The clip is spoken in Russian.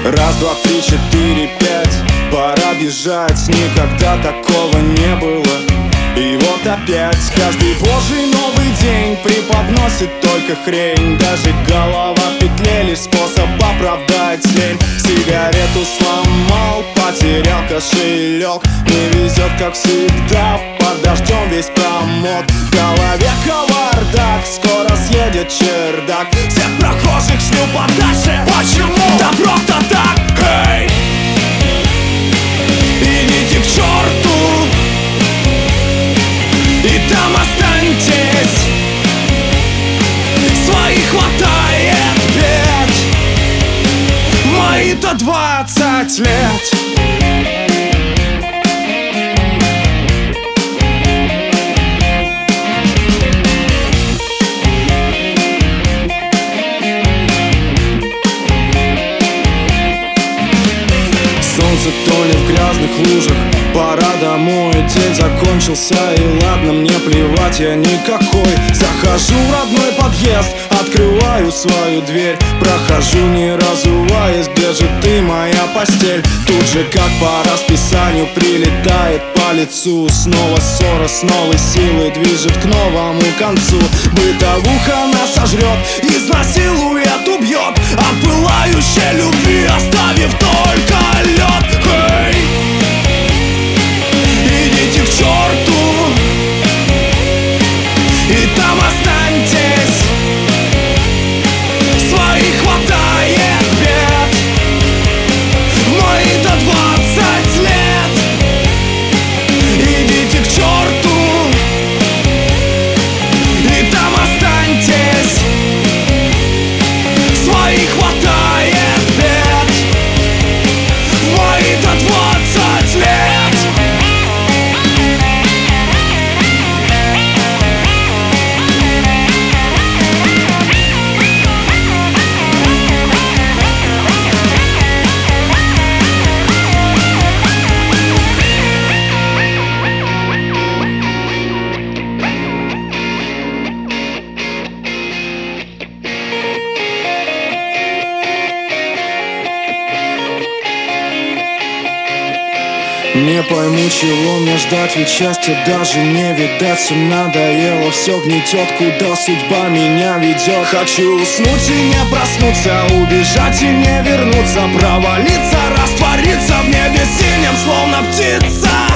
Раз, два, три, четыре, пять. Пора бежать, никогда такого не было. И вот опять каждый божий новый день преподносит только хрень. Даже голова в петле, лишь способ оправдать лень. Сигарету сломал, потерял кошелек. Не везет, как всегда, под дождем весь промок. В голове кавардак, скоро съедет чердак. Всех прохожих шлю подальше. Почему? Да просто так, эй! Идите к черту и там останьтесь. Своих хватает бед. В мои-то 20 лет. Солнце тонет в грязных лужах, пора домой, день закончился, и ладно, мне плевать, я никакой. Захожу в родной подъезд, открываю свою дверь, прохожу не разуваясь, где же ты, моя постель? Тут же, как по расписанию, прилетает по лицу. Снова ссора с новой силой движет к новому концу. Бытовуха нас сожрет, изнасилует, убьет от пылающей любви, оставив только лед. Эй! Идите к черту и там останьтесь. Своих хватает бед. В мои-то 20 лет. Идите к черту и там останьтесь. Своих хватает бед. В мои-то 20 лет. Не пойму, чего мне ждать, ведь счастья даже не видать. Все надоело, все гнетет, куда судьба меня ведет. Хочу уснуть и не проснуться, убежать и не вернуться, провалиться, раствориться в небе синем, словно птица.